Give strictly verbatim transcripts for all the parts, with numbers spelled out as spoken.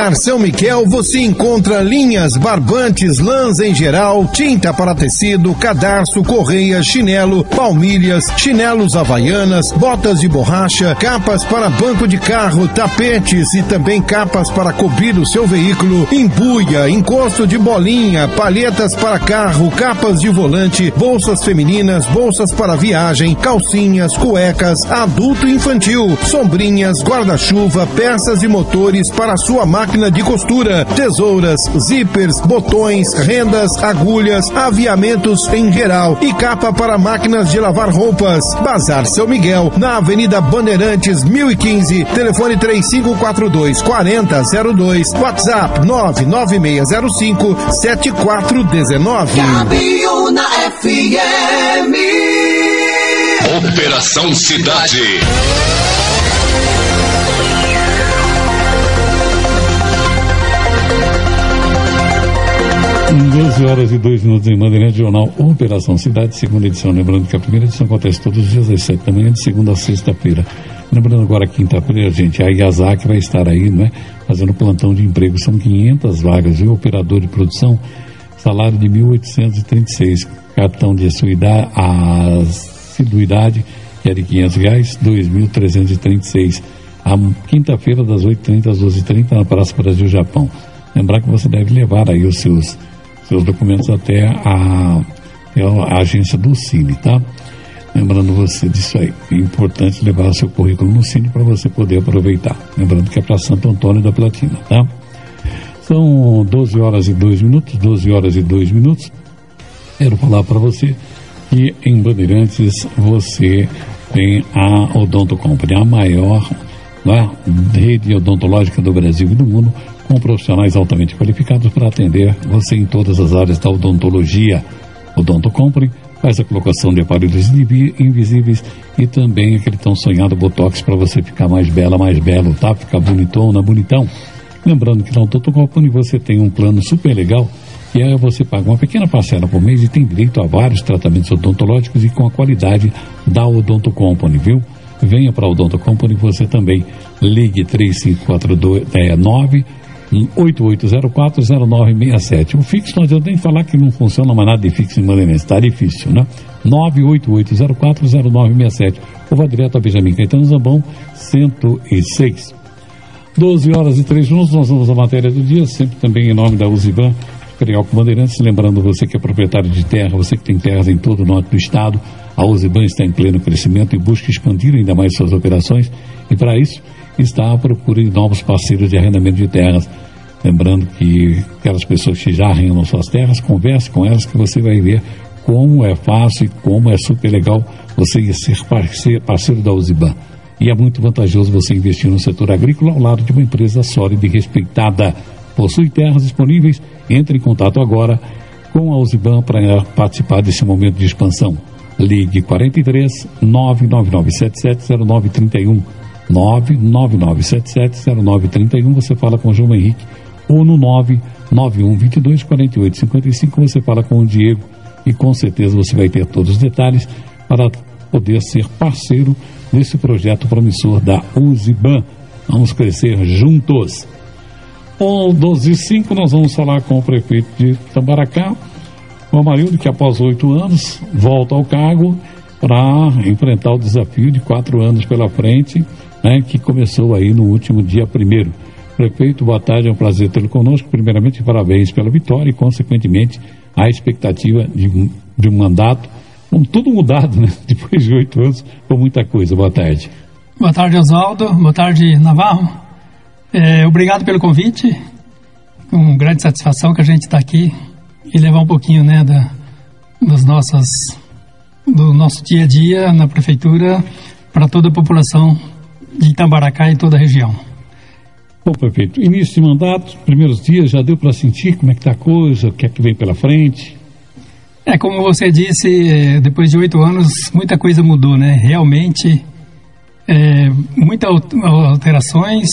São Miguel você encontra linhas, barbantes, lãs em geral, tinta para tecido, cadarço, correia, chinelo, palmilhas, chinelos havaianas, botas de borracha, capas para banco de carro, tapetes e também capas para cobrir o seu veículo, embuia, encosto de bolinha, palhetas para carro, capas de volante, bolsas femininas, bolsas para viagem, calcinhas, cuecas, adulto e infantil, sombrinhas, guarda-chuva, peças de motores para sua máquina de costura, tesouras, zippers, botões, rendas, agulhas, aviamentos em geral e capa para máquinas de lavar roupas. Bazar São Miguel, na Avenida Bandeirantes mil e quinze, telefone três cinco quatro dois, quatro zero zero dois, WhatsApp nove nove seis zero cinco, sete quatro um nove. Gabiona F M. Operação Cidade. doze horas e dois minutos em Bandeirantes, Jornal Operação Cidade, segunda edição. Lembrando que a primeira edição acontece todos os dias às sete da manhã, de segunda a sexta-feira. Lembrando agora, quinta-feira, gente, a Iazaki vai estar aí, né, fazendo plantão de emprego. São quinhentas vagas, viu? Operador de produção, salário de mil oitocentos e trinta e seis. Cartão de assiduidade, assiduidade que é de quinhentos reais, dois mil trezentos e trinta e seis. A quinta-feira, das oito e trinta às doze e trinta, na Praça Brasil, Japão. Lembrar que você deve levar aí os seus, seus documentos até a, a agência do Cine, tá? Lembrando você disso aí. É importante levar o seu currículo no Cine para você poder aproveitar. Lembrando que é para Santo Antônio da Platina, tá? São doze horas e dois minutos, doze horas e dois minutos. Quero falar para você que em Bandeirantes você tem a Odonto Company, a maior, né, rede odontológica do Brasil e do mundo, com profissionais altamente qualificados para atender você em todas as áreas da odontologia. Odonto Company faz a colocação de aparelhos invisíveis e também aquele tão sonhado Botox para você ficar mais bela, mais belo, tá? Ficar bonitona, bonitão. Lembrando que na Odonto Company você tem um plano super legal, que é você paga uma pequena parcela por mês e tem direito a vários tratamentos odontológicos e com a qualidade da Odonto Company, viu? Venha para a Odonto Company você também. Ligue três cinco quatro dois, nove oito oito zero quatro zero nove seis sete. O fixo não adianta nem falar que não funciona mais nada de fixo em Bandeirantes, está difícil, né? nove oito oito zero quatro zero nove seis sete. Ou vá direto a Benjamin Caetano Zambão, cento e seis. doze horas e três minutos, nós vamos à matéria do dia, sempre também em nome da Uziban, Carioca Bandeirantes. Lembrando você que é proprietário de terra, você que tem terras em todo o norte do estado, a Uziban está em pleno crescimento e busca expandir ainda mais suas operações, e para isso está à procura de novos parceiros de arrendamento de terras. Lembrando que aquelas pessoas que já arrendam suas terras, converse com elas que você vai ver como é fácil e como é super legal você ser parceiro, parceiro da Uziban. E é muito vantajoso você investir no setor agrícola ao lado de uma empresa sólida e respeitada. Possui terras disponíveis? Entre em contato agora com a Uziban para participar desse momento de expansão. Ligue quarenta e três, nove nove nove sete sete zero nove três um, nove nove nove sete sete zero nove três um, você fala com o João Henrique, ou no nove nove um dois dois quatro oito cinco cinco, você fala com o Diego, e com certeza você vai ter todos os detalhes para poder ser parceiro desse projeto promissor da Uziban. Vamos crescer juntos. Bom, doze e cinco, nós vamos falar com o prefeito de Tambaracá, o Amarildo, que após oito anos volta ao cargo para enfrentar o desafio de quatro anos pela frente, né, que começou aí no último dia primeiro. Prefeito, boa tarde, é um prazer tê-lo conosco. Primeiramente, parabéns pela vitória e, consequentemente, a expectativa de, de um mandato, com tudo mudado, né? Depois de oito anos, com muita coisa. Boa tarde. Boa tarde, Oswaldo. Boa tarde, Navarro. É, obrigado pelo convite. Com grande satisfação que a gente está aqui e levar um pouquinho, né, da, das nossas, do nosso dia a dia na prefeitura para toda a população de Itambaracá e toda a região. Bom, prefeito, início de mandato, primeiros dias, já deu para sentir como é que está a coisa, o que é que vem pela frente? É, como você disse, depois de oito anos, muita coisa mudou, né? Realmente, é, muitas alterações,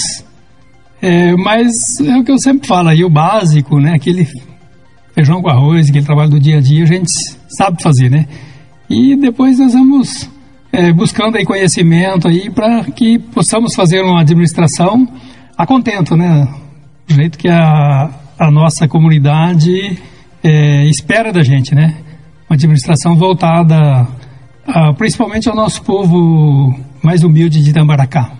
é, mas é o que eu sempre falo aí, o básico, né? Aquele feijão com arroz, aquele trabalho do dia a dia, a gente sabe fazer, né? E depois nós vamos é, buscando aí conhecimento aí para que possamos fazer uma administração a contento, né? do jeito que a, a nossa comunidade é, espera da gente, né? Uma administração voltada a, principalmente ao nosso povo mais humilde de Itamaracá.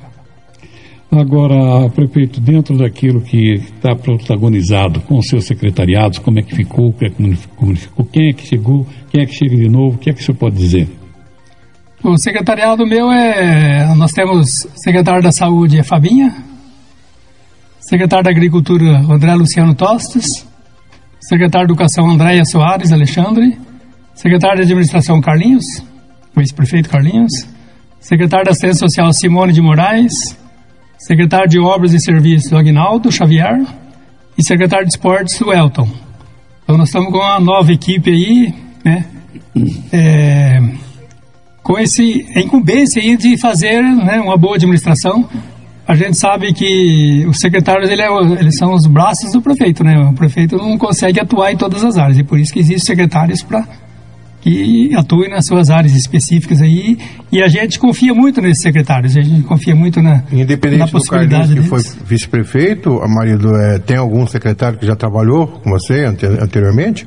Agora, prefeito, dentro daquilo que está protagonizado com os seus secretariados, como é que ficou, como ficou, quem é que chegou, quem é que chega de novo, o que é que o senhor pode dizer? O secretariado meu é... Nós temos secretário da Saúde, é Fabinha, secretário da Agricultura, André Luciano Tostes, secretário de Educação, Andréia Soares Alexandre, secretário de Administração, Carlinhos, o ex-prefeito Carlinhos, secretário da Assistência Social, Simone de Moraes, secretário de Obras e Serviços, Aguinaldo Xavier, e secretário de Esportes, o Elton. Então nós estamos com uma nova equipe aí, né, é, com esse, a incumbência aí de fazer, né, uma boa administração. A gente sabe que os secretários, ele é, eles são os braços do prefeito, né, o prefeito não consegue atuar em todas as áreas, e por isso que existem secretários para que atuem nas suas áreas específicas aí, e a gente confia muito nesses secretários, a gente confia muito na, Independente na do possibilidade Carlinhos, que deles. foi vice-prefeito, Marido, é, tem algum secretário que já trabalhou com você ante, anteriormente?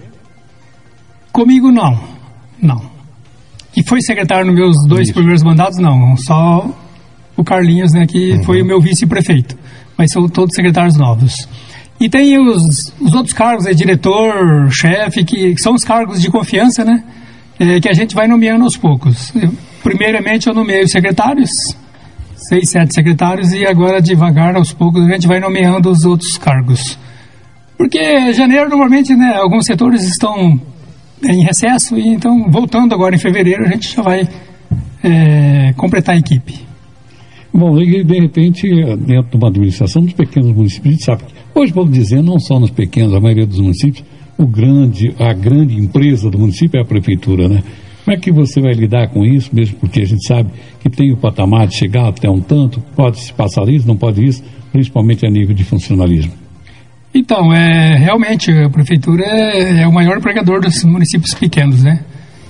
Comigo não, não. Que foi secretário nos meus dois Isso. primeiros mandatos, não, só o Carlinhos, né, que uhum. foi o meu vice-prefeito, mas são todos secretários novos. E tem os, os outros cargos, é diretor, chefe, que, que são os cargos de confiança, né? É, que a gente vai nomeando aos poucos. Eu, primeiramente eu nomeei os secretários, seis, sete secretários, e agora devagar, aos poucos, a gente vai nomeando os outros cargos. Porque janeiro, normalmente, né, alguns setores estão em recesso, e então, voltando agora em fevereiro, a gente já vai é, completar a equipe. Bom, e de repente, dentro de uma administração dos pequenos municípios, a gente sabe que, hoje vamos dizer, não só nos pequenos, a maioria dos municípios, o grande, a grande empresa do município é a prefeitura, né? Como é que você vai lidar com isso, mesmo porque a gente sabe que tem o patamar de chegar até um tanto, pode se passar isso, não pode isso, principalmente a nível de funcionalismo? Então, é, realmente, a prefeitura é, é o maior empregador dos municípios pequenos, né?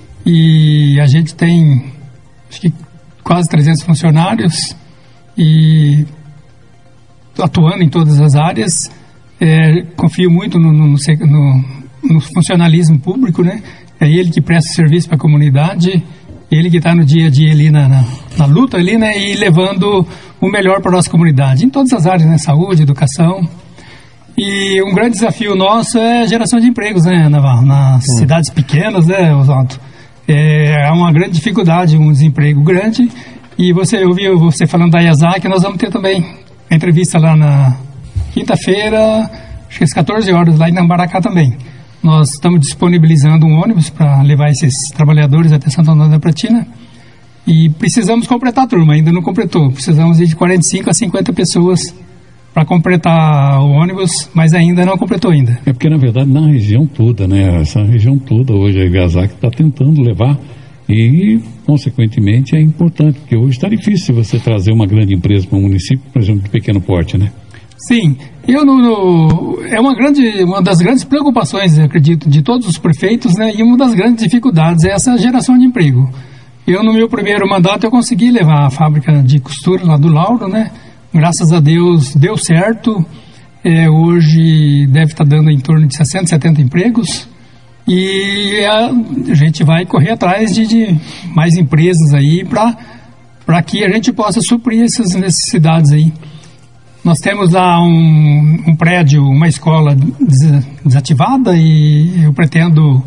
E a gente tem, acho que, quase trezentos funcionários, e atuando em todas as áreas, é, confio muito no, no, no, no funcionalismo público, né? É ele que presta serviço para a comunidade, ele que está no dia a dia ali na, na, na luta ali, né? E levando o melhor para a nossa comunidade, em todas as áreas, né? Saúde, educação. E um grande desafio nosso é a geração de empregos, né, Navarro? Nas hum. cidades pequenas, né, Oswaldo? É uma grande dificuldade, um desemprego grande. E você ouviu você falando da I A S A, que nós vamos ter também a entrevista lá na quinta-feira, acho que às catorze horas, lá em Itamaracá também. Nós estamos disponibilizando um ônibus para levar esses trabalhadores até Santo Antônio da Platina. E precisamos completar a turma, ainda não completou. Precisamos ir de quarenta e cinco a cinquenta pessoas para completar o ônibus, mas ainda não completou ainda. É porque, na verdade, na região toda, né? Essa região toda, hoje a I A S A está tentando levar. E, consequentemente, é importante, porque hoje está difícil você trazer uma grande empresa para um município, por exemplo, de pequeno porte, né? Sim, eu no, no, é uma, grande, uma das grandes preocupações, eu acredito, de todos os prefeitos, né? E uma das grandes dificuldades é essa geração de emprego. Eu, no meu primeiro mandato, eu consegui levar a fábrica de costura lá do Lauro, né? Graças a Deus, deu certo. É, hoje deve estar dando em torno de sessenta, setenta empregos. E a, a gente vai correr atrás de, de mais empresas aí para que a gente possa suprir essas necessidades aí. Nós temos lá um, um prédio, uma escola des, desativada, e eu pretendo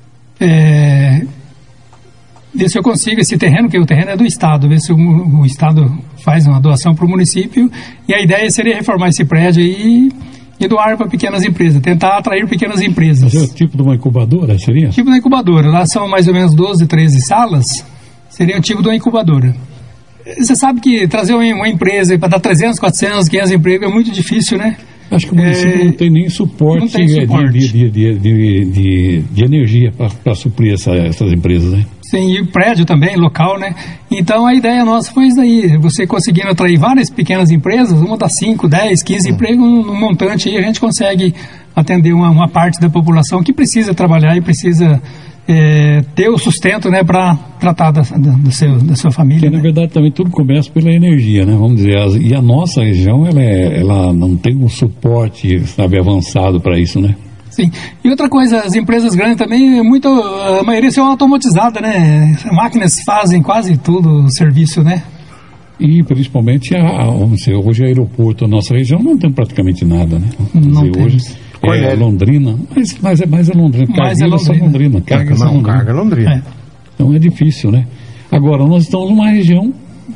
é, ver se eu consigo esse terreno, que o terreno é do Estado, ver se o, o Estado faz uma doação para o município, e a ideia seria reformar esse prédio aí e doar para pequenas empresas, tentar atrair pequenas empresas. Mas é o tipo de uma incubadora, seria? Tipo da incubadora. Lá são mais ou menos doze, treze salas, seria o tipo de uma incubadora. Você sabe que trazer uma empresa para dar trezentos, quatrocentos, quinhentos empregos é muito difícil, né? Acho que o município é, não tem nem suporte, tem suporte. De, de, de, de, de, de energia para suprir essa, essas empresas, né? Sim, e prédio também, local, né? Então a ideia nossa foi isso daí, você conseguindo atrair várias pequenas empresas, uma das cinco, dez, quinze hum. empregos, um montante aí, a gente consegue atender uma, uma parte da população que precisa trabalhar e precisa é, ter o sustento, né, para tratar da, da, do seu, da sua família. Porque, né? na verdade, também tudo começa pela energia, né? Vamos dizer, as, e a nossa região, ela, é, ela não tem um suporte, sabe, avançado para isso, né? Sim. E outra coisa, as empresas grandes também, muito, a maioria são automatizadas, né? Máquinas fazem quase tudo o serviço, né? E principalmente, a, a, vamos dizer, hoje o aeroporto da nossa região não tem praticamente nada, né? Vamos não dizer, hoje é Londrina, mas, mas, é, mas é Londrina, mais é Londrina. Londrina. Carga, carga não, Londrina. carga é Londrina. É. Então é difícil, né? Agora, nós estamos numa região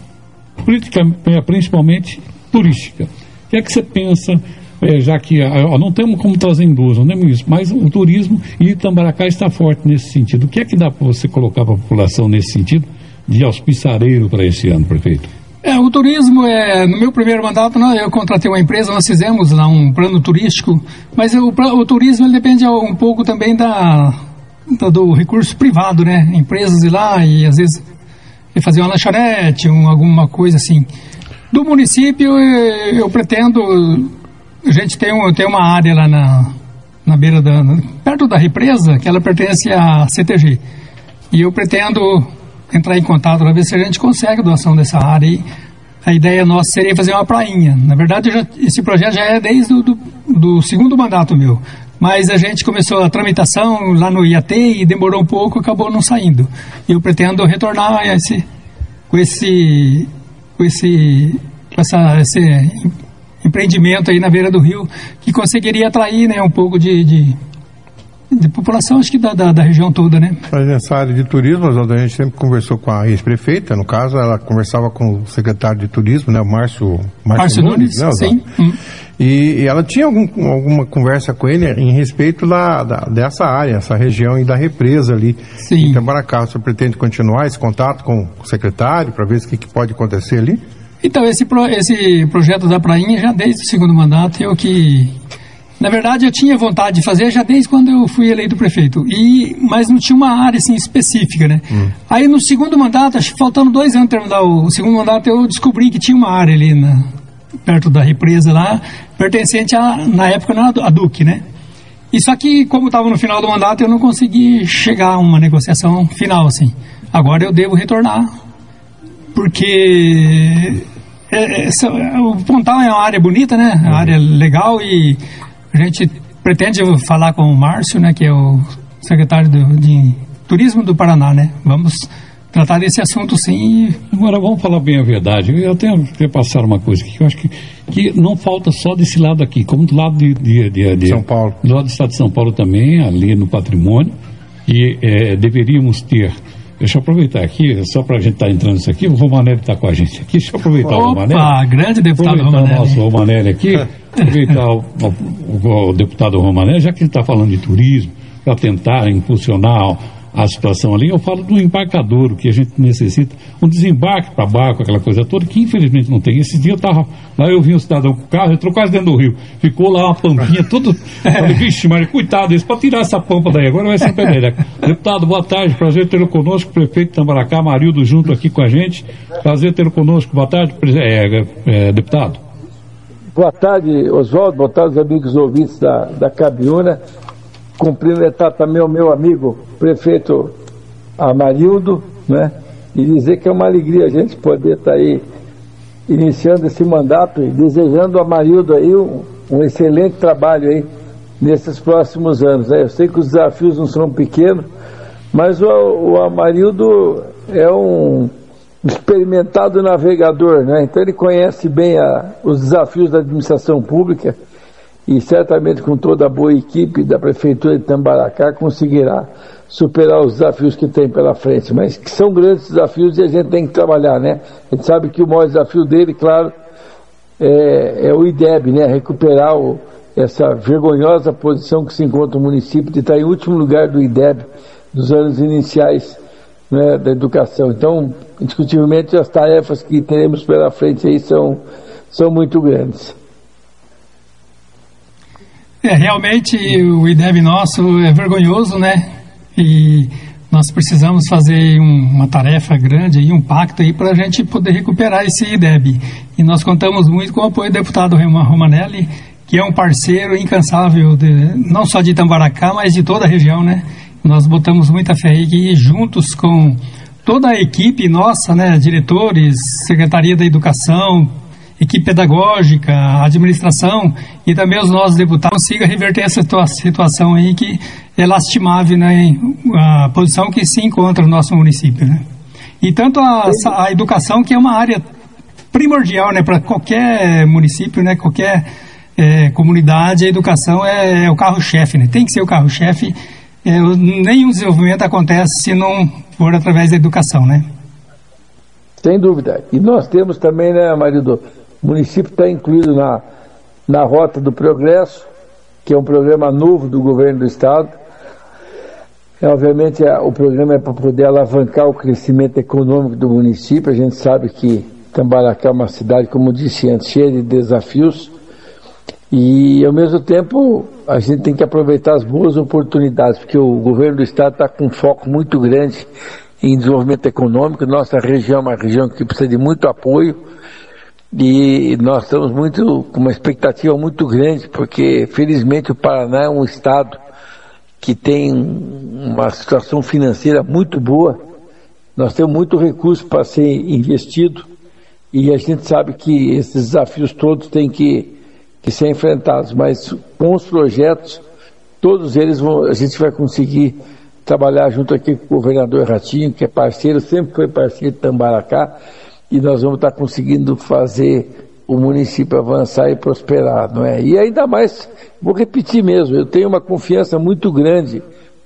principalmente turística. O que é que você pensa, é, já que ó, não temos como trazer indústria, não temos isso, mas o turismo e Itamaracá está forte nesse sentido. O que é que dá para você colocar para a população nesse sentido de auspiciareiro para esse ano, prefeito? É, o turismo, é, no meu primeiro mandato, não, eu contratei uma empresa, nós fizemos lá um plano turístico, mas o, o turismo ele depende um pouco também da, da, do recurso privado, né? Empresas ir lá e às vezes fazer uma lanchonete, um, alguma coisa assim. Do município, eu, eu pretendo, a gente tem, um, tem uma área lá na, na beira da, na, perto da represa, que ela pertence à C T G. E eu pretendo entrar em contato para ver se a gente consegue doação dessa área. E a ideia nossa seria fazer uma prainha. Na verdade, já, esse projeto já é desde o do, do segundo mandato meu. Mas a gente começou a tramitação lá no I A T e demorou um pouco, acabou não saindo. E eu pretendo retornar a esse, com esse, com esse, com essa, esse empreendimento aí na beira do rio, que conseguiria atrair, né, um pouco de... de de população, acho que da, da, da região toda, né? Mas nessa área de turismo, a gente sempre conversou com a ex-prefeita, no caso, ela conversava com o secretário de turismo, né, o Márcio, Márcio, Márcio Nunes, Nunes, né? Sim. Hum. E, e ela tinha algum, alguma conversa com ele em respeito da, da, dessa área, essa região e da represa ali. Sim. Em Itamaracá. Você pretende continuar esse contato com o secretário para ver o que, que pode acontecer ali? Então, esse, pro, esse projeto da prainha, já desde o segundo mandato, eu que... Na verdade, eu tinha vontade de fazer já desde quando eu fui eleito prefeito, e, mas não tinha uma área assim, específica, né? Hum. Aí no segundo mandato, acho que faltando dois anos para terminar o, o segundo mandato, eu descobri que tinha uma área ali na, perto da represa lá, pertencente a, na época, a Duque, né? E só que, como estava no final do mandato, eu não consegui chegar a uma negociação final, assim. Agora eu devo retornar, porque é, é, o Pontal é uma área bonita, né? Uma área legal, e a gente pretende falar com o Márcio, né, que é o secretário do, de Turismo do Paraná, né? Vamos tratar desse assunto, sim. Agora, vamos falar bem a verdade. Eu tenho que passar uma coisa aqui, que eu acho que, que não falta só desse lado aqui, como do lado de, de, de, de São Paulo. Do lado do estado de São Paulo também, ali no patrimônio, e é, deveríamos ter... Deixa eu aproveitar aqui, só para a gente estar tá entrando nisso aqui, o Romanelli está com a gente aqui, deixa eu aproveitar Opa, o Romanelli. Opa, grande deputado Romanelli. O nosso Romanelli aqui, aproveitar o, o, o, o deputado Romanelli, já que ele está falando de turismo, para tentar impulsionar a situação ali, eu falo do embarcadouro, que a gente necessita, um desembarque para barco, aquela coisa toda, que infelizmente não tem. Esse dia eu estava lá, eu vi um cidadão com o carro, entrou quase dentro do rio, ficou lá uma pampinha, todo, falei, vixe, mas coitado desse, para tirar essa pampa daí, agora vai ser melhor. Deputado, boa tarde, prazer tê-lo conosco, prefeito de Itamaracá, Marildo junto aqui com a gente, prazer tê-lo conosco, boa tarde, é, é, deputado. Boa tarde, Oswaldo, boa tarde, amigos ouvintes da, da Cabiúna. Cumprimentar também o meu amigo prefeito Amarildo, né? E dizer que é uma alegria a gente poder estar aí iniciando esse mandato e desejando ao Amarildo aí um, um excelente trabalho aí nesses próximos anos, né? Eu sei que os desafios não são pequenos, mas o, o Amarildo é um experimentado navegador, né? Então ele conhece bem a, os desafios da administração pública, e certamente com toda a boa equipe da Prefeitura de Itamaracá conseguirá superar os desafios que tem pela frente, mas que são grandes desafios e a gente tem que trabalhar, né? A gente sabe que o maior desafio dele, claro, é, é o I D E B, né? Recuperar o, essa vergonhosa posição que se encontra o município de estar em último lugar do I D E B nos anos iniciais, né, da educação. Então, indiscutivelmente, as tarefas que teremos pela frente aí são, são muito grandes. É, realmente o I D E B nosso é vergonhoso, né? E nós precisamos fazer um, uma tarefa grande e um pacto aí para a gente poder recuperar esse I D E B. E nós contamos muito com o apoio do deputado Romanelli, que é um parceiro incansável, de, não só de Itamaracá, mas de toda a região, né? nós botamos muita fé aí que juntos com toda a equipe nossa, né, diretores, Secretaria da Educação, equipe pedagógica, administração e também os nossos deputados consiga reverter essa situação aí que é lastimável, né, a posição que se encontra no nosso município, né? E tanto a, a educação, que é uma área primordial, né, para qualquer município, né, qualquer é, comunidade, a educação é, é o carro-chefe, né? Tem que ser o carro-chefe. É, nenhum desenvolvimento acontece se não for através da educação, né? Sem dúvida. E nós temos também, né, marido, o município está incluído na, na Rota do Progresso, que é um programa novo do governo do estado. É, obviamente, é, o programa é para poder alavancar o crescimento econômico do município. A gente sabe que Tambaracá é uma cidade, como disse antes, cheia de desafios. E, ao mesmo tempo, a gente tem que aproveitar as boas oportunidades, porque o governo do estado está com um foco muito grande em desenvolvimento econômico. Nossa região é uma região que precisa de muito apoio e nós estamos muito, com uma expectativa muito grande, porque, felizmente, o Paraná é um estado que tem uma situação financeira muito boa. Nós temos muito recurso para ser investido e a gente sabe que esses desafios todos têm que que ser enfrentados, mas com os projetos, todos eles vão, a gente vai conseguir trabalhar junto aqui com o governador Ratinho, que é parceiro, sempre foi parceiro de Tambaracá, e nós vamos estar conseguindo fazer o município avançar e prosperar, não é? E ainda mais, vou repetir mesmo, eu tenho uma confiança muito grande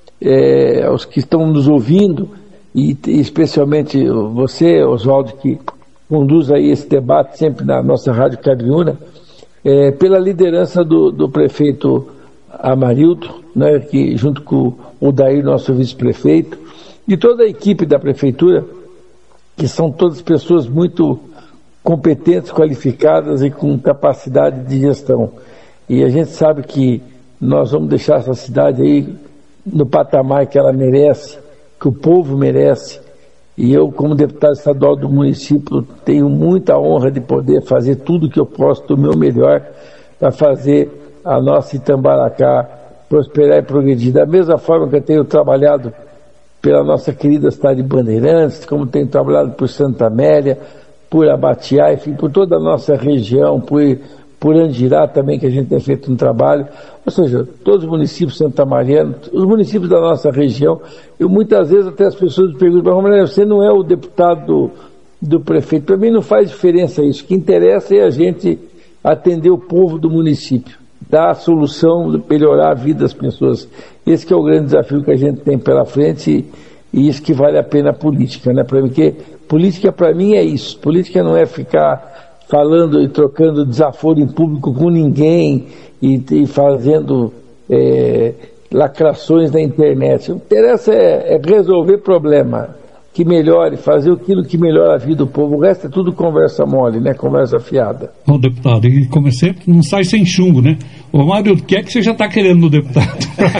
é, aos que estão nos ouvindo, e, e especialmente você, Oswaldo, que conduz aí esse debate sempre na nossa Rádio Cabiúna, É, pela liderança do, do prefeito Amarildo, né, que junto com o Daí, nosso vice-prefeito, e toda a equipe da prefeitura, que são todas pessoas muito competentes, qualificadas e com capacidade de gestão. E a gente sabe que nós vamos deixar essa cidade aí no patamar que ela merece, que o povo merece. E eu, como deputado estadual do município, tenho muita honra de poder fazer tudo o que eu posso do meu melhor para fazer a nossa Itambaracá prosperar e progredir. Da mesma forma que eu tenho trabalhado pela nossa querida cidade de Bandeirantes, como tenho trabalhado por Santa Amélia, por Abatiá, enfim, por toda a nossa região, por, por Andirá também, que a gente tem feito um trabalho. Ou seja, todos os municípios de Santa Mariana, os municípios da nossa região. Eu muitas vezes até as pessoas me perguntam, Romero, você não é o deputado do, do prefeito. Para mim não faz diferença isso. O que interessa é a gente atender o povo do município, dar a solução, melhorar a vida das pessoas. Esse que é o grande desafio que a gente tem pela frente e, e isso que vale a pena a política, né? Porque política para mim é isso. Política não é ficar falando e trocando desaforo em público com ninguém e, e fazendo é, lacrações na internet. O que interessa é, é resolver problema que melhore, fazer aquilo que melhora a vida do povo. O resto é tudo conversa mole, né? Conversa fiada. Bom, deputado, e como sempre, não sai sem chumbo, né? Ô, Mário, o que é que você já está querendo no deputado?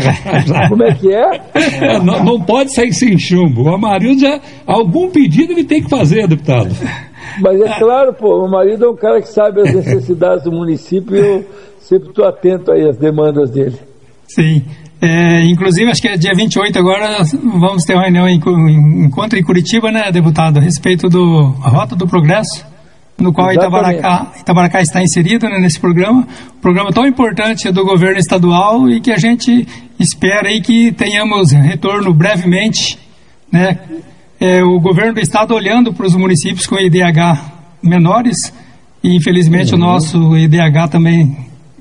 Como é que é? é não, não pode sair sem chumbo. O Amarildo já, algum pedido ele tem que fazer, deputado. Mas é claro, pô, o marido é um cara que sabe as necessidades do município e eu sempre estou atento aí às demandas dele. Sim. É, inclusive, acho que é dia vinte e oito agora, vamos ter uma reunião em, em encontro em Curitiba, né, deputado, a respeito do Rota do Progresso, no qual Itabaracá, Itabaracá está inserido, né, nesse programa, um programa tão importante do governo estadual e que a gente espera aí que tenhamos retorno brevemente, né, é, o governo do estado olhando para os municípios com I D H menores e infelizmente uhum. o nosso I D H também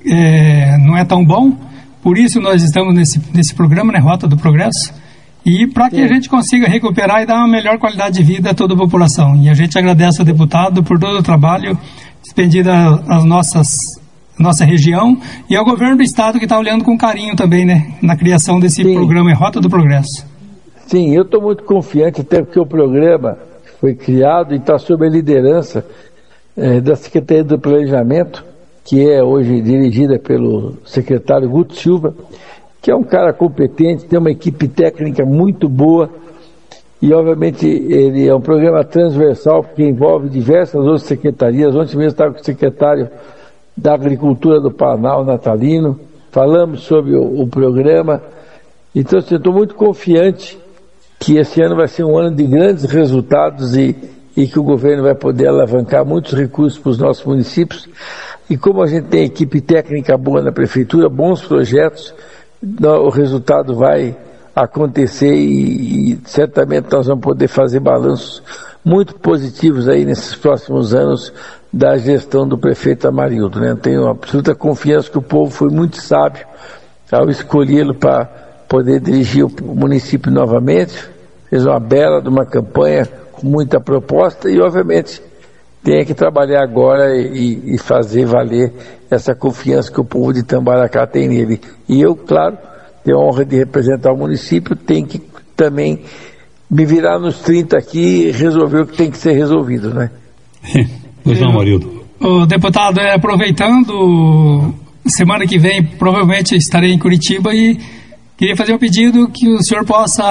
é, não é tão bom. Por isso nós estamos nesse, nesse programa, né, Rota do Progresso, e para que Sim. a gente consiga recuperar e dar uma melhor qualidade de vida a toda a população. E a gente agradece ao deputado por todo o trabalho expendido às nossas nossa região e ao governo do estado que está olhando com carinho também, né, na criação desse Sim. programa Rota do Progresso. Sim, eu estou muito confiante, até porque o programa foi criado e está sob a liderança é, da Secretaria do Planejamento, que é hoje dirigida pelo secretário Guto Silva, que é um cara competente, tem uma equipe técnica muito boa e, obviamente, ele é um programa transversal que envolve diversas outras secretarias. Ontem mesmo estava com o secretário da Agricultura do Paraná, o Natalino, falamos sobre o, o programa Então, assim, eu estou muito confiante que esse ano vai ser um ano de grandes resultados e, e que o governo vai poder alavancar muitos recursos para os nossos municípios. E como a gente tem equipe técnica boa na prefeitura, bons projetos, o resultado vai acontecer e, e certamente nós vamos poder fazer balanços muito positivos aí nesses próximos anos da gestão do prefeito Amarildo, né? Eu tenho absoluta confiança que o povo foi muito sábio ao escolhê-lo para poder dirigir o município novamente. Fez uma bela de uma campanha com muita proposta e, obviamente, tem que trabalhar agora e, e fazer valer essa confiança que o povo de Itamaracá tem nele. E eu, claro, tenho a honra de representar o município, tenho que também me virar nos trinta aqui e resolver o que tem que ser resolvido, né? Pois não, Amarildo. O deputado, é, aproveitando, semana que vem provavelmente estarei em Curitiba e queria fazer um pedido que o senhor possa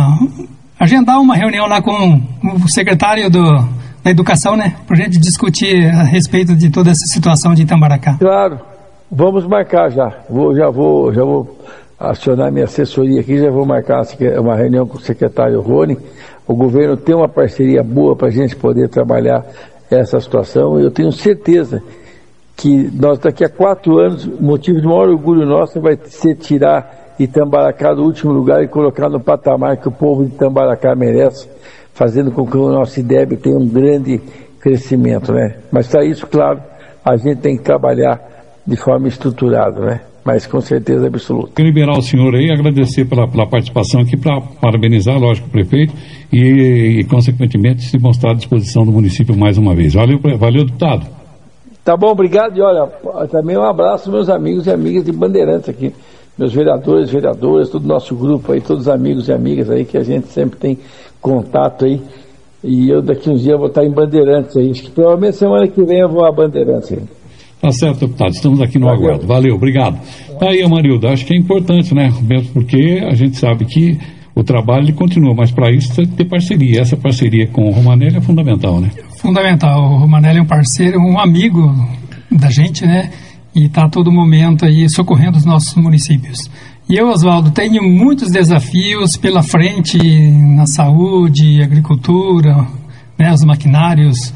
agendar uma reunião lá com o secretário do, da Educação, né? Para a gente discutir a respeito de toda essa situação de Itamaracá. Claro, vamos marcar já. Vou, já vou, já vou acionar minha assessoria aqui, já vou marcar uma reunião com o secretário Rony. O governo tem uma parceria boa para a gente poder trabalhar essa situação e eu tenho certeza que nós daqui a quatro anos, o motivo de maior orgulho nosso vai ser tirar Itamaracá do último lugar e colocar no patamar que o povo de Itamaracá merece, fazendo com que o nosso I D E B tenha um grande crescimento, né? Mas para isso, claro, a gente tem que trabalhar de forma estruturada, né? Mas com certeza absoluta. Quero liberar o senhor aí, agradecer pela, pela participação aqui, para parabenizar, lógico, o prefeito e, e, consequentemente, se mostrar à disposição do município mais uma vez. Valeu, valeu, deputado. Tá bom, obrigado. E olha, também um abraço aos meus amigos e amigas de Bandeirantes aqui, meus vereadores, vereadoras, todo o nosso grupo aí, todos os amigos e amigas aí que a gente sempre tem contato aí. E eu daqui uns dias vou estar em Bandeirantes aí. Acho que provavelmente semana que vem eu vou a Bandeirantes aí. Tá certo, deputado, estamos aqui no Valeu. aguardo. Valeu, obrigado. Tá aí, Amarildo, acho que é importante, né? Mesmo porque a gente sabe que o trabalho ele continua, mas para isso tem que ter parceria. Essa parceria com o Romanelli é fundamental, né? Fundamental. O Romanelli é um parceiro, um amigo da gente, né? E está a todo momento aí socorrendo os nossos municípios. E eu, Oswaldo, tenho muitos desafios pela frente na saúde, agricultura, né? Os maquinários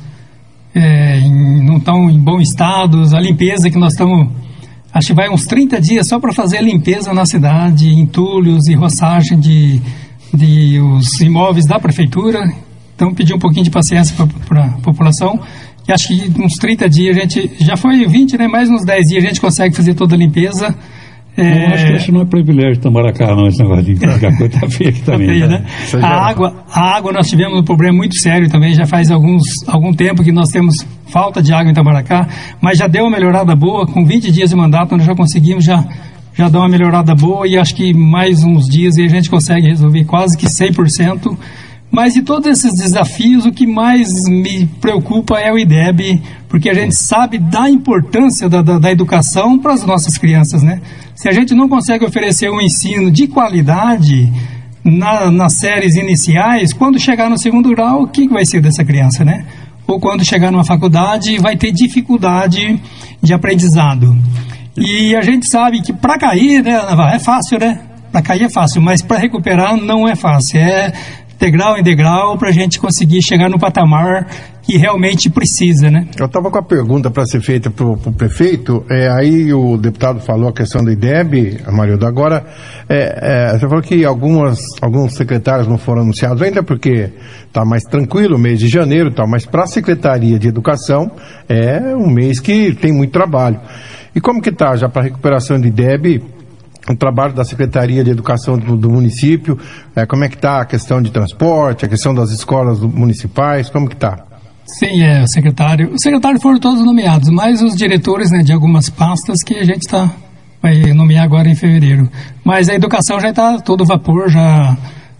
É, em, não estão em bom estado, a limpeza que nós estamos, acho que vai uns trinta dias só para fazer a limpeza na cidade, entulhos e roçagem de, de os imóveis da prefeitura. Então pedir um pouquinho de paciência para a população e acho que uns trinta dias a gente, já foi vinte, né, mais uns dez dias a gente consegue fazer toda a limpeza. É... Eu acho que isso não é privilégio de Itamaracá, não, esse negócio de encarregar coisa tá feia aqui também. Tá feia, né? Né? A água, a água nós tivemos um problema muito sério também, já faz alguns, algum tempo que nós temos falta de água em Itamaracá, mas já deu uma melhorada boa, com vinte dias de mandato nós já conseguimos já, já dar uma melhorada boa e acho que mais uns dias e a gente consegue resolver quase que cem por cento. Mas de todos esses desafios, o que mais me preocupa é o I D E B, porque a gente sabe da importância da, da, da educação para as nossas crianças, né? Se a gente não consegue oferecer um ensino de qualidade na, nas séries iniciais, quando chegar no segundo grau, o que, que vai ser dessa criança, né? Ou quando chegar numa faculdade, vai ter dificuldade de aprendizado. E a gente sabe que para cair, né, é fácil, né? Para cair é fácil, mas para recuperar não é fácil. É degrau em degrau para a gente conseguir chegar no patamar que realmente precisa, né? Eu estava com a pergunta para ser feita para o prefeito, é, aí o deputado falou a questão do I D E B, Amarildo, agora é, é, você falou que algumas, alguns secretários não foram anunciados ainda porque está mais tranquilo o mês de janeiro, tá, mas para a Secretaria de Educação é um mês que tem muito trabalho. E como que está já para a recuperação do I D E B? O trabalho da Secretaria de Educação do, do município, é, como é que está a questão de transporte, a questão das escolas municipais, como que está? Sim, é, o secretário, os secretários foram todos nomeados, mas os diretores, né, de algumas pastas que a gente tá, vai nomear agora em fevereiro. Mas a educação já está todo vapor, já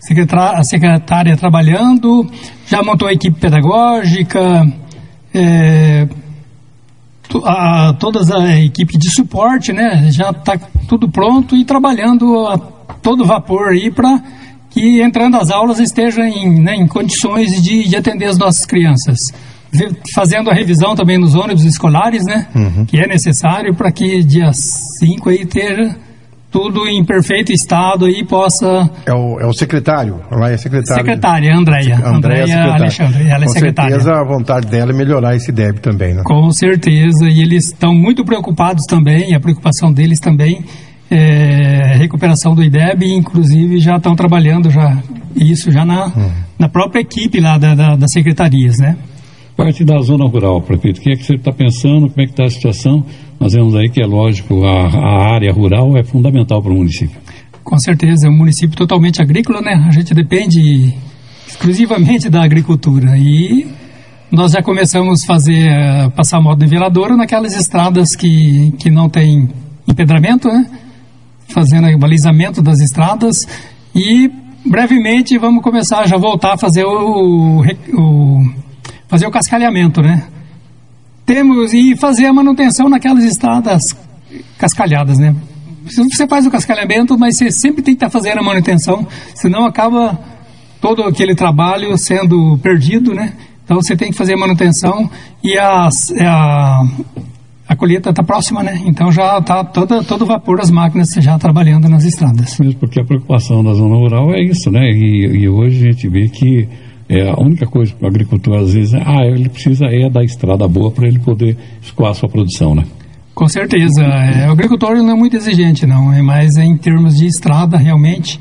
a secretária trabalhando, já montou a equipe pedagógica, é, A, todas a equipe de suporte, né, já está tudo pronto e trabalhando a todo vapor aí para que entrando as aulas esteja em, né, em condições de, de atender as nossas crianças. Fazendo a revisão também nos ônibus escolares, né, uhum. que é necessário para que dia cinco aí esteja tudo em perfeito estado aí possa... É o, é o secretário, lá é secretário. Secretária, Andréia. Andréia Andréia Alexandre, ela é Com secretária. certeza a vontade dela é melhorar esse débito também, né? Com certeza, e eles estão muito preocupados também, a preocupação deles também é a recuperação do I D E B, inclusive já estão trabalhando já, isso já na, hum. na própria equipe lá da, da, das secretarias, né? Parte da zona rural, prefeito, o que é que você está pensando, como é que está a situação? Nós vemos aí que é lógico, a, a área rural é fundamental para o município. Com certeza, é um município totalmente agrícola, né? A gente depende exclusivamente da agricultura e nós já começamos a fazer, uh, passar moto niveladora naquelas estradas que, que não tem empedramento, né? Fazendo o balizamento das estradas e brevemente vamos começar já voltar a fazer o, o fazer o cascalhamento, né? Temos e fazer a manutenção naquelas estradas cascalhadas, né? Você faz o cascalhamento, mas você sempre tem que estar fazendo a manutenção, senão acaba todo aquele trabalho sendo perdido, né? Então você tem que fazer a manutenção e a, a, a colheita está próxima, né? Então já está todo, todo vapor das máquinas já trabalhando nas estradas. Mesmo porque a preocupação da zona rural é isso, né? E, e hoje a gente vê que é, a única coisa para o agricultor às vezes é, ah, ele precisa é da estrada boa para ele poder escoar a sua produção, né? Com certeza. É, o agricultor não é muito exigente, não. É mais em termos de estrada, realmente.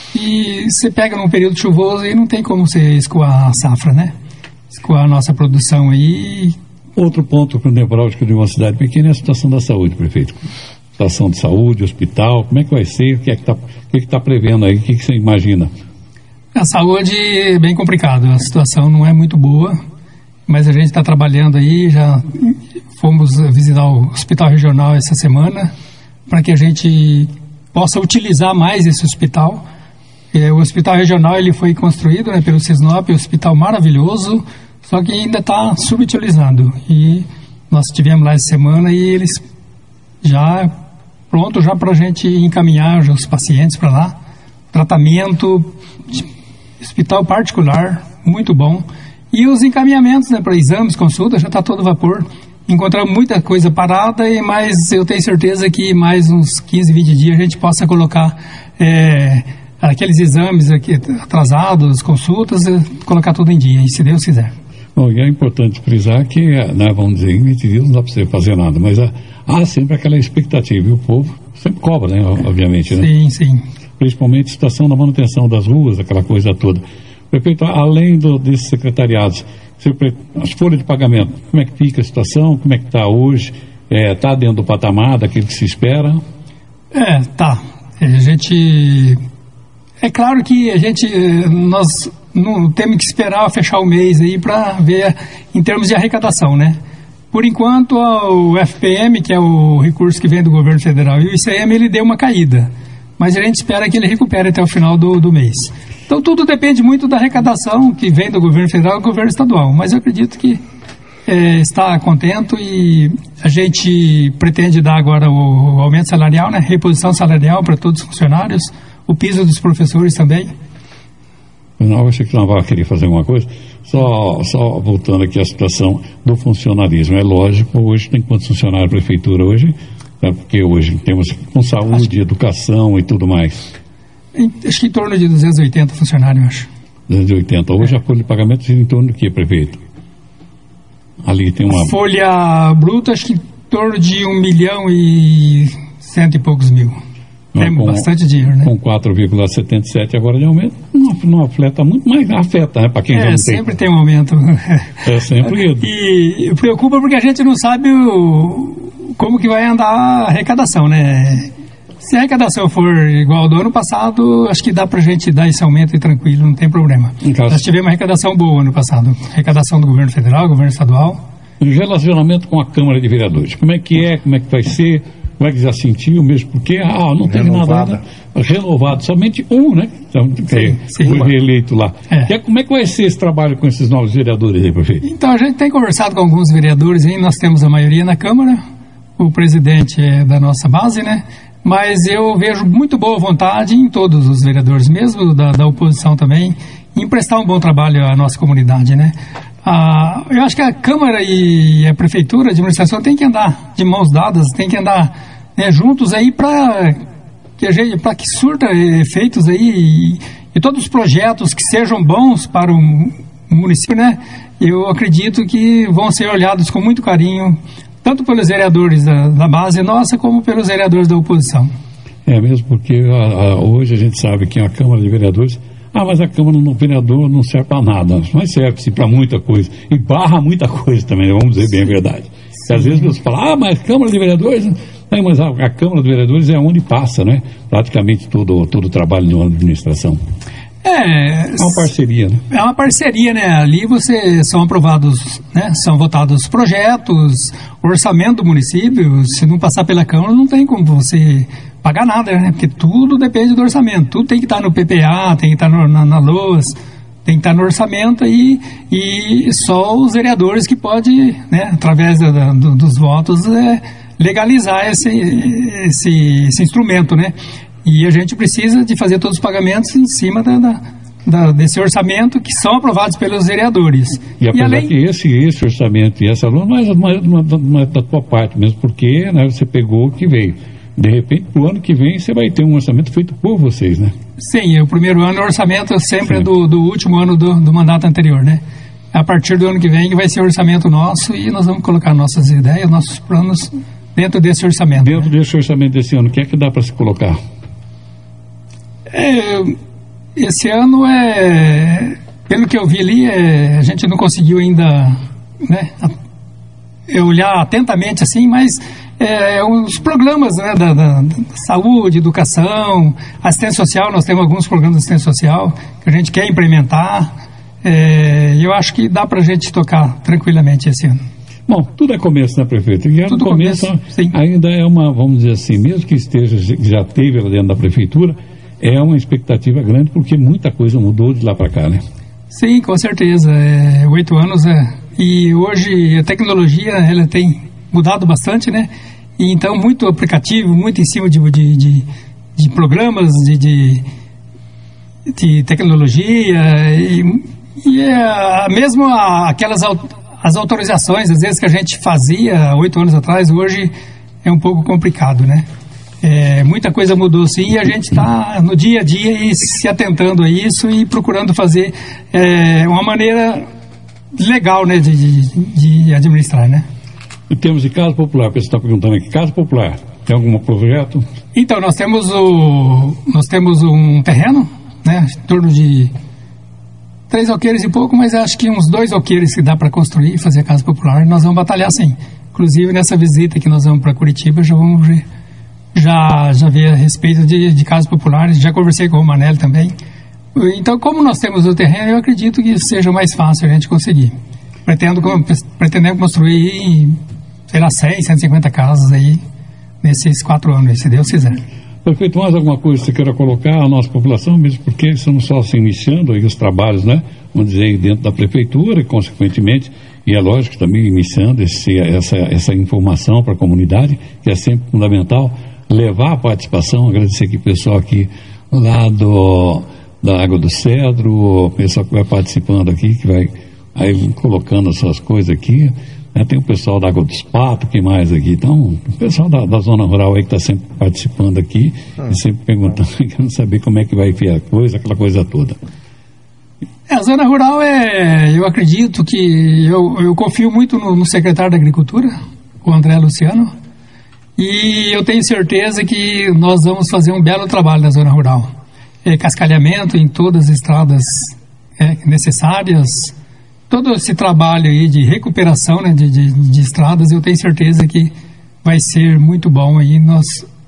E você pega num período chuvoso e não tem como você escoar a safra, né? Escoar a nossa produção aí. Outro ponto nevrálgico de uma cidade pequena é a situação da saúde, prefeito. Situação de saúde, hospital, como é que vai ser? O que é que está que que tá prevendo aí? O que, que você imagina? A saúde é bem complicado. A situação não é muito boa, mas a gente está trabalhando aí, já fomos visitar o hospital regional essa semana para que a gente possa utilizar mais esse hospital. É, o hospital regional ele foi construído, né, pelo Cisnop, um hospital maravilhoso, só que ainda está subutilizado. E nós estivemos lá essa semana e eles já pronto já para a gente encaminhar os pacientes para lá. Tratamento, hospital particular, muito bom. E os encaminhamentos, né, para exames, consultas, já está todo vapor. Encontramos muita coisa parada, e mas eu tenho certeza que mais uns quinze, vinte dias a gente possa colocar é, aqueles exames aqui atrasados, consultas, colocar tudo em dia, e se Deus quiser. Bom, e é importante frisar que, né, vamos dizer, em vinte dias não dá para você fazer nada, mas há, há sempre aquela expectativa, e o povo sempre cobra, né, obviamente, né? Sim, sim. Principalmente a situação da manutenção das ruas, aquela coisa toda. Prefeito, além do, desses secretariados, as folhas de pagamento, como é que fica a situação, como é que está hoje? Está é, dentro do patamar daquilo que se espera? É, tá. A gente... É claro que a gente... Nós não temos que esperar fechar o mês aí para ver em termos de arrecadação, né? Por enquanto, o F P M, que é o recurso que vem do governo federal, e o I C M, ele deu uma caída. Mas a gente espera que ele recupere até o final do, do mês. Então tudo depende muito da arrecadação que vem do governo federal e do governo estadual. Mas eu acredito que é, está contento e a gente pretende dar agora o, o aumento salarial, né? Reposição salarial para todos os funcionários, o piso dos professores também. Não, eu achei que não vai querer fazer alguma coisa. Só, só voltando aqui à situação do funcionalismo. É lógico, hoje tem quantos funcionários a prefeitura hoje? É porque hoje temos com saúde, acho... educação e tudo mais. Em, acho que em torno de duzentos e oitenta funcionários, acho. duzentos e oitenta. Hoje é. A folha de pagamento gira em torno do que, prefeito? Ali tem uma... A folha bruta, acho que em torno de um milhão e cento e poucos mil. Tem com, bastante dinheiro, né? Com quatro vírgula setenta e sete agora de aumento, não, não afeta muito, mas afeta, né? Para quem é, já não sempre tem. tem um aumento. É sempre. E preocupa porque a gente não sabe o, como que vai andar a arrecadação, né? Se a arrecadação for igual ao do ano passado, acho que dá pra gente dar esse aumento e tranquilo, não tem problema. Caso... Nós tivemos uma arrecadação boa ano passado. Arrecadação do governo federal, governo estadual. O relacionamento com a Câmara de Vereadores, como é que é, como é que vai ser? Como é que já sentiu mesmo? Porque, ah, não teve nada ainda renovado, somente um, né? Então, sim, sim. Foi reeleito lá. É. Como é que vai ser esse trabalho com esses novos vereadores aí, prefeito? Então, a gente tem conversado com alguns vereadores aí, nós temos a maioria na Câmara, o presidente é da nossa base, né? Mas eu vejo muito boa vontade em todos os vereadores, mesmo da, da oposição também, em prestar um bom trabalho à nossa comunidade, né? Ah, eu acho que a Câmara e a Prefeitura, a administração, tem que andar de mãos dadas, tem que andar, né, juntos aí para que a gente, para que surta efeitos aí e, e todos os projetos que sejam bons para o município, né? Eu acredito que vão ser olhados com muito carinho, tanto pelos vereadores da, da base nossa, como pelos vereadores da oposição. É mesmo, porque a, a, hoje a gente sabe que a Câmara de Vereadores, ah, mas a Câmara do Vereador não serve para nada, mas serve-se para muita coisa, e barra muita coisa também, vamos dizer bem a verdade. Porque às vezes você fala, ah, mas a Câmara de Vereadores, não, mas a, a Câmara de Vereadores é onde passa, né, praticamente todo, todo o trabalho de uma administração. É, é uma parceria, né? É uma parceria, né? Ali você são aprovados, né? São votados projetos, orçamento do município. Se não passar pela Câmara, não tem como você pagar nada, né? Porque tudo depende do orçamento. Tudo tem que estar no P P A, tem que estar no, na, na L O S, tem que estar no orçamento e, e só os vereadores que podem, né? Através da, da, do, dos votos, é, legalizar esse, esse, esse instrumento, né? E a gente precisa de fazer todos os pagamentos em cima da, da, da, desse orçamento que são aprovados pelos vereadores. E apesar e além... que esse, esse orçamento e essa aluno, mas não é da tua parte mesmo, porque, né, você pegou o que veio. De repente, pro ano que vem, você vai ter um orçamento feito por vocês, né? Sim, o primeiro ano, o orçamento sempre Sim. é do, do último ano do, do mandato anterior, né? A partir do ano que vem, vai ser o orçamento nosso e nós vamos colocar nossas ideias, nossos planos dentro desse orçamento. Dentro né? desse orçamento desse ano, o que é que dá para se colocar? É, esse ano é, pelo que eu vi ali, é, a gente não conseguiu ainda, né, olhar atentamente assim, mas é, os programas, né, da, da, da saúde, educação, assistência social, nós temos alguns programas de assistência social que a gente quer implementar, é, e eu acho que dá para a gente tocar tranquilamente esse ano. Bom, tudo é começo, né, prefeito? E no começo, começo ainda é uma, vamos dizer assim, mesmo que esteja, já teve lá dentro da prefeitura, é uma expectativa grande, porque muita coisa mudou de lá para cá, né? Sim, com certeza. É, oito anos, é, e hoje a tecnologia, ela tem mudado bastante, né? E então, muito aplicativo, muito em cima de, de, de, de programas, de, de, de tecnologia, e, e é, mesmo a, aquelas as autorizações, às vezes, que a gente fazia oito anos atrás, hoje é um pouco complicado, né? É, muita coisa mudou sim e a gente está no dia a dia e se atentando a isso e procurando fazer é, uma maneira legal, né, de, de, de administrar, né? Em termos de casa popular, você está perguntando aqui, casa popular, tem algum projeto? Então, nós temos, o, nós temos um terreno, né, em torno de três alqueires e pouco, mas acho que uns dois alqueires que dá para construir e fazer a casa popular, e nós vamos batalhar sim. Inclusive, nessa visita que nós vamos para Curitiba, já vamos ver. Já, já vi a respeito de, de casas populares, já conversei com o Romanelli também. Então, como nós temos o terreno, eu acredito que seja mais fácil a gente conseguir. Pretendo, pretendemos construir, sei lá, cem, cento e cinquenta casas aí, nesses quatro anos, se Deus quiser. Prefeito, mais alguma coisa que você queira colocar à nossa população, mesmo porque estamos só se iniciando aí os trabalhos, né? Vamos dizer, aí dentro da prefeitura e, consequentemente, e é lógico também iniciando esse, essa, essa informação para a comunidade, que é sempre fundamental, levar a participação, agradecer aqui o pessoal aqui lá do, da Água do Cedro, o pessoal que vai participando aqui, que vai aí colocando as suas coisas aqui, né? Tem o pessoal da Água dos Patos, quem mais aqui? Então, o pessoal da, da zona rural aí que está sempre participando aqui, hum. e sempre perguntando, querendo saber como é que vai enfiar a coisa, aquela coisa toda. É, a zona rural é, eu acredito que, eu, eu confio muito no, no secretário da Agricultura, o André Luciano, e eu tenho certeza que nós vamos fazer um belo trabalho na zona rural. É, cascalhamento em todas as estradas é, necessárias, todo esse trabalho aí de recuperação, né, de, de, de estradas, eu tenho certeza que vai ser muito bom aí. Nós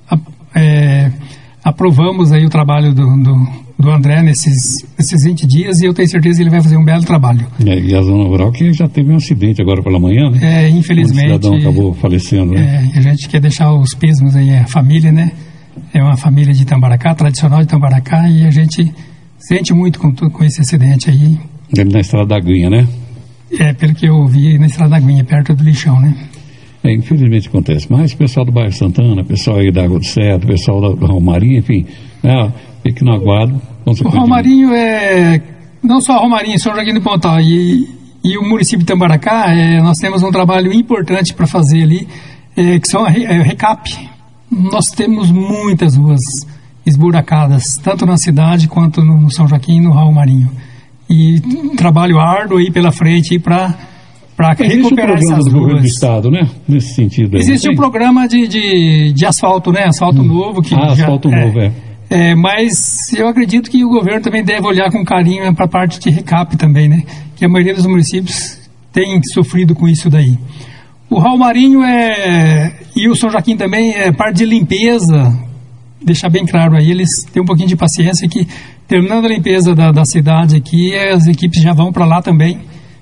é, aprovamos aí o trabalho do, do, do André nesses, nesses vinte dias e eu tenho certeza que ele vai fazer um belo trabalho. É, e a zona rural que já teve um acidente agora pela manhã, né? É, infelizmente. Um cidadão acabou falecendo, né? É, a gente quer deixar os pismos aí, a família, né? É uma família de Tambaracá, tradicional de Tambaracá, e a gente sente muito com, com esse acidente aí. Ele na Estrada da Aguinha, né? É, pelo que eu vi, na Estrada da Aguinha, perto do lixão, né? É, infelizmente acontece. Mas o pessoal do bairro Santana, o pessoal aí da Água do Cedro, o pessoal da, da Romarinho, enfim, né, fique no aguardo. O Romarinho é... Não só a Romarinho, São Joaquim do Pontal e, e o município de Tambaracá, é, nós temos um trabalho importante para fazer ali, é, que são a, é, a recap. Nós temos muitas ruas esburacadas, tanto na cidade quanto no São Joaquim e no Raul Marinho. E trabalho árduo aí pela frente para para recuperar essas ruas. Existe o programa do governo do estado, né? Nesse sentido aí. Existe um programa de, de, de asfalto, né? Asfalto hum. novo. Que ah, já, asfalto é, novo, é. é. Mas eu acredito que o governo também deve olhar com carinho para a parte de recap também, né? Que a maioria dos municípios tem sofrido com isso daí. O Raul Marinho é, e o São Joaquim também é parte de limpeza. Deixar bem claro aí, eles têm um pouquinho de paciência que, terminando a limpeza da, da cidade aqui, as equipes já vão para lá também.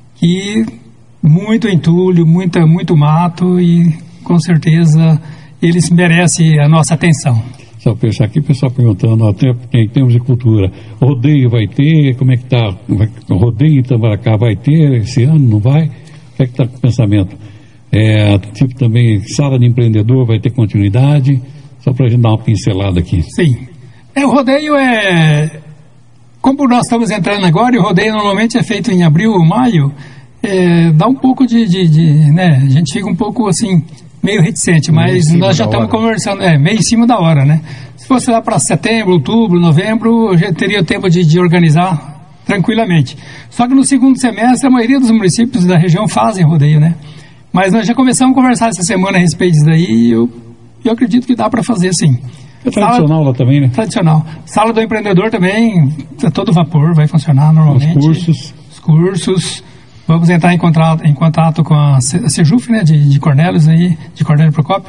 E muito entulho, muita, muito mato e, com certeza, eles merecem a nossa atenção. Só pensar aqui, o pessoal perguntando, até em termos de cultura, rodeio vai ter, como é que está? Rodeio em Itamaracá vai ter esse ano, não vai? O que é que está com o pensamento? É, tipo também, sala de empreendedor vai ter continuidade? Só para a gente dar uma pincelada aqui. Sim. É, o rodeio é... Como nós estamos entrando agora, e o rodeio normalmente é feito em abril ou maio, é, dá um pouco de, de, de... né? A gente fica um pouco, assim, meio reticente, mas nós já estamos conversando, é, meio em cima da hora, né? Se fosse lá para setembro, outubro, novembro, a gente teria tempo de, de organizar tranquilamente. Só que no segundo semestre, a maioria dos municípios da região fazem rodeio, né? Mas nós já começamos a conversar essa semana a respeito disso daí e eu, eu acredito que dá para fazer, sim. É tradicional Sala, lá também, né? Tradicional. Sala do empreendedor também, a todo vapor, vai funcionar normalmente. Os cursos. Os cursos. Vamos entrar em contato, em contato com a Sejuf, né, de, de Cornélios aí, de Cornélio Procópio,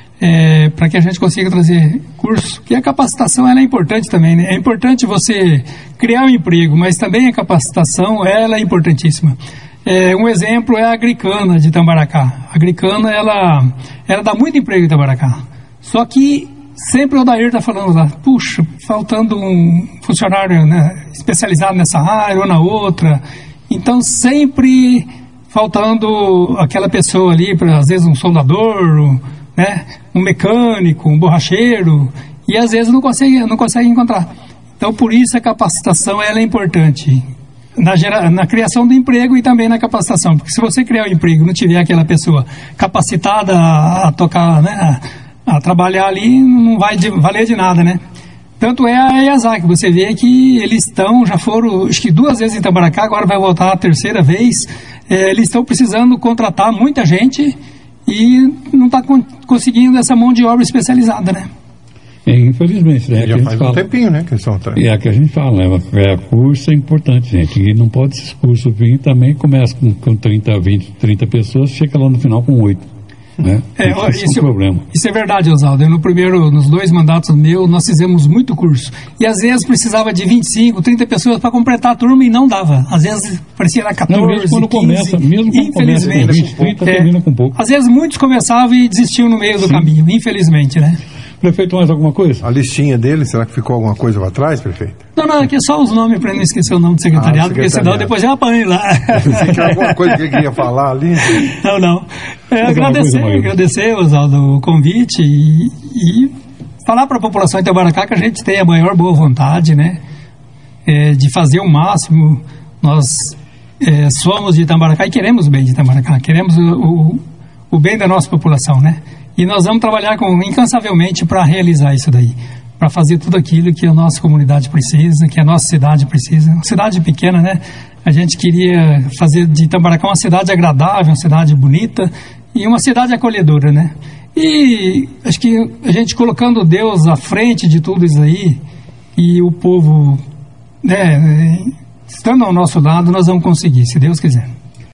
é, para que a gente consiga trazer curso. Que a capacitação ela é importante também, né? É importante você criar um emprego, mas também a capacitação ela é importantíssima. É, um exemplo é a Agricana de Itamaracá. A Agricana, ela, ela dá muito emprego em Itamaracá. Só que sempre o Odair está falando lá, puxa, faltando um funcionário, né, especializado nessa área ou na outra. Então, sempre faltando aquela pessoa ali, pra, às vezes um soldador, né, um mecânico, um borracheiro, e às vezes não consegue, não consegue encontrar. Então, por isso a capacitação ela é importante. Na, gera, na criação do emprego e também na capacitação, porque se você criar o emprego e não tiver aquela pessoa capacitada a, a tocar, né, a, a trabalhar ali, não vai de, valer de nada, né? Tanto é a IASAC, você vê que eles estão, já foram, acho que duas vezes em Itamaracá, agora vai voltar a terceira vez, é, eles estão precisando contratar muita gente e não está con- conseguindo essa mão de obra especializada, né? É, infelizmente, né? Já faz fala. um tempinho, né, que eles estão... É a que a gente fala, né? É, curso é importante, gente. E não pode esses cursos vir também, começa com, com trinta, vinte, trinta pessoas, chega lá no final com oito. Né? É, isso, isso, é um problema. Isso é verdade, Oswaldo. No primeiro, nos dois mandatos meus, nós fizemos muito curso. E às vezes precisava de vinte e cinco, trinta pessoas para completar a turma e não dava. Às vezes parecia era catorze, não, mesmo quando quinze. Começa, mesmo quando infelizmente. Começa com vinte, trinta, é, termina com pouco. Às vezes muitos começavam e desistiam no meio do Sim. caminho, infelizmente, né? Prefeito, mais alguma coisa? A listinha dele, será que ficou alguma coisa lá atrás, prefeito? Não, não, aqui é só os nomes para não esquecer o nome do secretariado, ah, porque senão depois eu apanho lá. Você quer alguma coisa que ele queria falar ali? Não, não. É, agradecer, coisa, agradecer, Oswaldo, o convite e, e falar para a população de Itamaracá que a gente tem a maior boa vontade, né? É, de fazer o máximo. Nós é, somos de Itamaracá e queremos o bem de Itamaracá, queremos o, o, o bem da nossa população, né? E nós vamos trabalhar com, incansavelmente para realizar isso daí, para fazer tudo aquilo que a nossa comunidade precisa, que a nossa cidade precisa. Uma cidade pequena, né? A gente queria fazer de Itamaracá uma cidade agradável, uma cidade bonita e uma cidade acolhedora, né? E acho que a gente colocando Deus à frente de tudo isso aí e o povo, né, estando ao nosso lado, nós vamos conseguir, se Deus quiser.